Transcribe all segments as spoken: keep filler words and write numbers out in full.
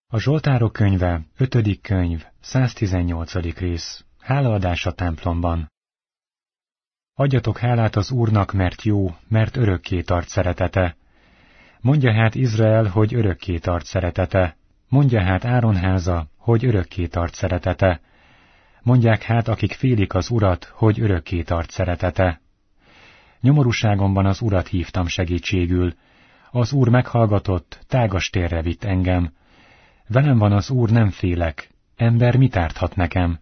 A Zsoltárok könyve, ötödik könyv, száztizennyolcadik rész. Hálaadás a templomban. Adjatok hálát az Úrnak, mert jó, mert örökké tart szeretete. Mondja hát Izrael, hogy örökké tart szeretete. Mondja hát Áron háza, hogy örökké tart szeretete. Mondják hát, akik félik az Urat, hogy örökké tart szeretete. Nyomorúságomban az Urat hívtam segítségül. Az Úr meghallgatott, tágas térre vitt engem. Velem van az Úr, nem félek. Ember mit árthat nekem?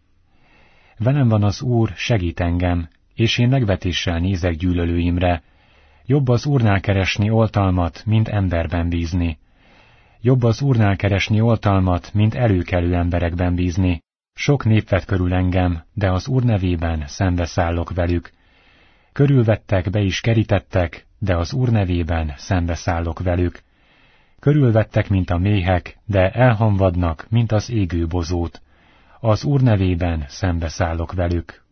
Velem van az Úr, segít engem, és én megvetéssel nézek gyűlölőimre. Jobb az Úrnál keresni oltalmat, mint emberben bízni. Jobb az Úrnál keresni oltalmat, mint előkelő emberekben bízni. Sok nép vett körül engem, de az Úr nevében szembeszállok velük. Körülvettek, be is kerítettek, de az Úr nevében szembeszállok velük. Körülvettek, mint a méhek, de elhamvadnak, mint az égő bozót. Az Úr nevében szembeszállok velük.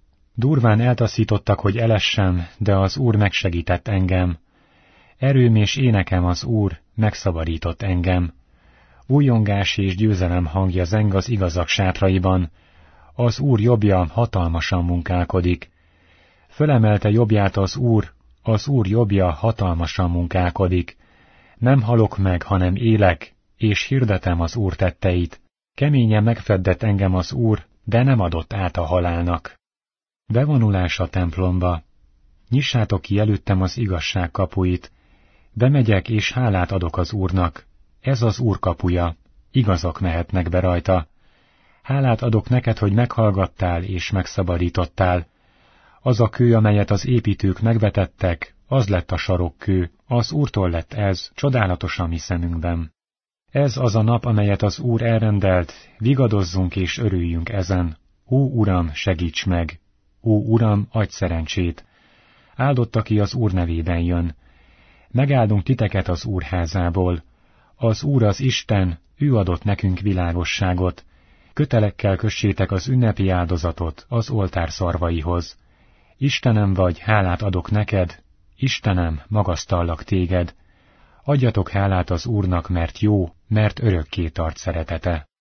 Durván eltaszítottak, hogy elessem, de az Úr megsegített engem. Erőm és énekem az Úr, megszabadított engem. Újongás és győzelem hangja zeng az igazak sátraiban. Az Úr jobbja hatalmasan munkálkodik. Fölemelte jobbját az Úr, az Úr jobbja hatalmasan munkálkodik. Nem halok meg, hanem élek, és hirdetem az Úr tetteit. Keményen megfeddett engem az Úr, de nem adott át a halálnak. Bevonulás a templomba. Nyissátok ki előttem az igazság kapuit. Bemegyek, és hálát adok az Úrnak. Ez az Úr kapuja, igazak mehetnek be rajta. Hálát adok neked, hogy meghallgattál és megszabadítottál. Az a kő, amelyet az építők megvetettek, az lett a sarokkő, az Úrtól lett ez, csodálatos a mi szemünkben. Ez az a nap, amelyet az Úr elrendelt, vigadozzunk és örüljünk ezen. Ó, Uram, segíts meg! Ó, Uram, adj szerencsét! Áldott, aki az Úr nevében jön. Megáldunk titeket az Úr házából. Az Úr az Isten, ő adott nekünk világosságot. Kötelekkel kössétek az ünnepi áldozatot az oltár szarvaihoz. Istenem vagy, hálát adok neked, Istenem, magasztallak téged. Adjatok hálát az Úrnak, mert jó, mert örökké tart szeretete.